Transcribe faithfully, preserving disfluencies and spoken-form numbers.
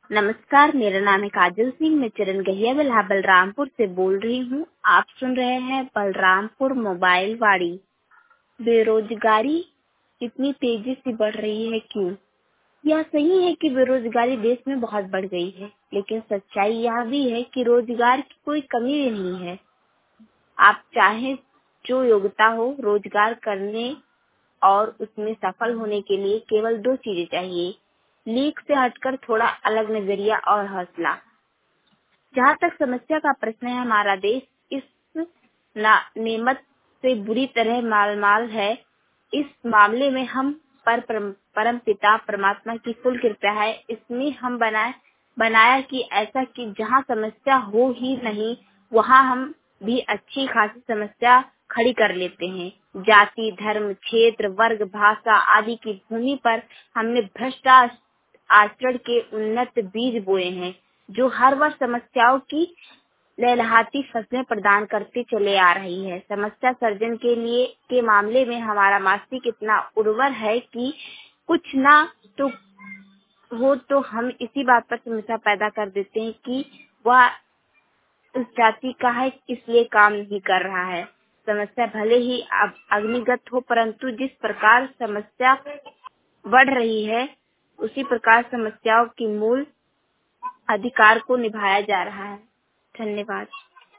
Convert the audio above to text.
नमस्कार, मेरा नाम है काजल सिंह। मैं चरण गहिया बिल्हा बलरामपुर से बोल रही हूँ। आप सुन रहे हैं बलरामपुर मोबाइल वाड़ी। बेरोजगारी इतनी तेजी से बढ़ रही है क्यों? यह सही है कि बेरोजगारी देश में बहुत बढ़ गई है, लेकिन सच्चाई यह भी है कि रोजगार की कोई कमी भी नहीं है। आप चाहे जो योग्यता हो, रोजगार करने और उसमें सफल होने के लिए केवल दो चीजें चाहिए: लीक से हटकर थोड़ा अलग नजरिया और हौसला। जहाँ तक समस्या का प्रश्न है, हमारा देश इस ना- नेमत से बुरी तरह मालमाल है। इस मामले में हम पर परम, परम पिता परमात्मा की फुल कृपा है। इसमें हम बनाए बनाया कि ऐसा कि जहाँ समस्या हो ही नहीं, वहाँ हम भी अच्छी खासी समस्या खड़ी कर लेते हैं। जाति, धर्म, क्षेत्र, वर्ग, भाषा आदि की भूमि पर हमने भ्रष्ट आचरण के उन्नत बीज बोए हैं, जो हर वर्ष समस्याओं की लहलहाती फसलें प्रदान करते चले आ रही है। समस्या सर्जन के लिए के मामले में हमारा मस्तिष्क इतना उर्वर है कि कुछ ना तो हो तो हम इसी बात पर समस्या पैदा कर देते हैं कि वह उस जाति का है, इसलिए काम नहीं कर रहा है। समस्या भले ही अब अग्निगत हो, परंतु जिस प्रकार समस्या बढ़ रही है, उसी प्रकार समस्याओं की मूल अधिकार को निभाया जा रहा है। धन्यवाद।